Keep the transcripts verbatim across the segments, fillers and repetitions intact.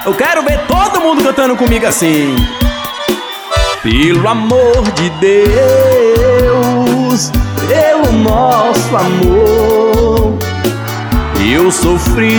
Eu quero ver todo mundo cantando comigo assim. Pelo amor de Deus, pelo nosso amor, eu sofri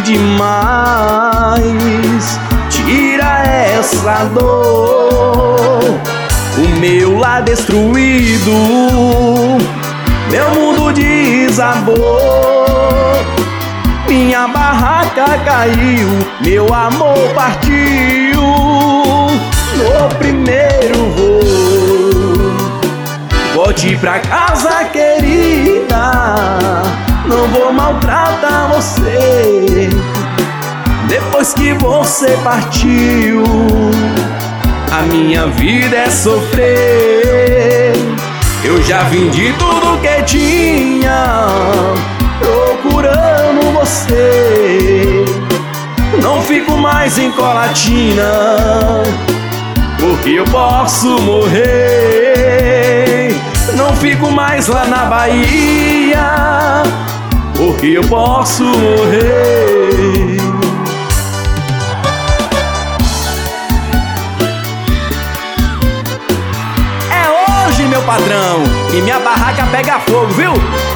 demais. Tira essa dor. O meu lar destruído, meu mundo desabou. Minha barraca caiu, meu amor partiu no primeiro voo. Volte pra casa, querida, não vou maltratar você. Depois que você partiu, a minha vida é sofrer. Eu já vendi tudo que tinha procurando você. Não fico mais em Colatina, porque eu posso morrer. Não fico mais lá na Bahia, porque eu posso morrer. É hoje, meu patrão, que minha barraca pega fogo, viu?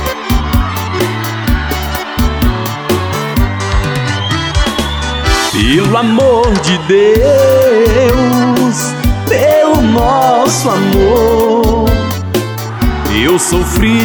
Pelo amor de Deus, pelo nosso amor, eu sofri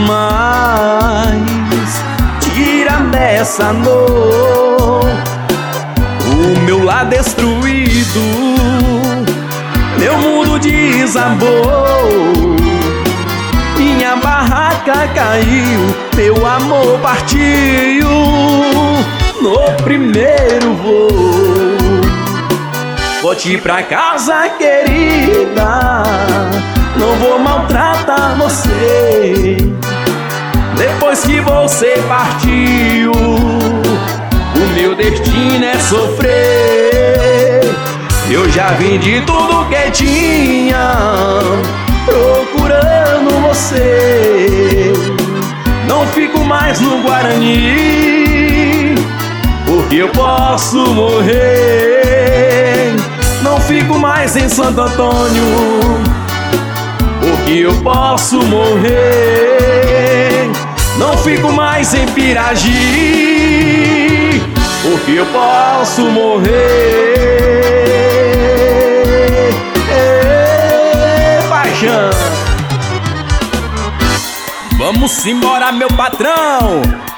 demais. Tira dessa dor. O meu lar destruído, meu mundo desabou. Minha barraca caiu, meu amor partiu no primeiro voo. Volte pra casa, querida, não vou maltratar você. Depois que você partiu, o meu destino é sofrer. Eu já vendi tudo que tinha procurando você. Não fico mais no Guarani, porque eu posso morrer. Não fico mais em Santo Antônio, porque eu posso morrer. Não fico mais em Piragi, porque eu posso morrer. Ei, paixão, vamos embora, meu patrão.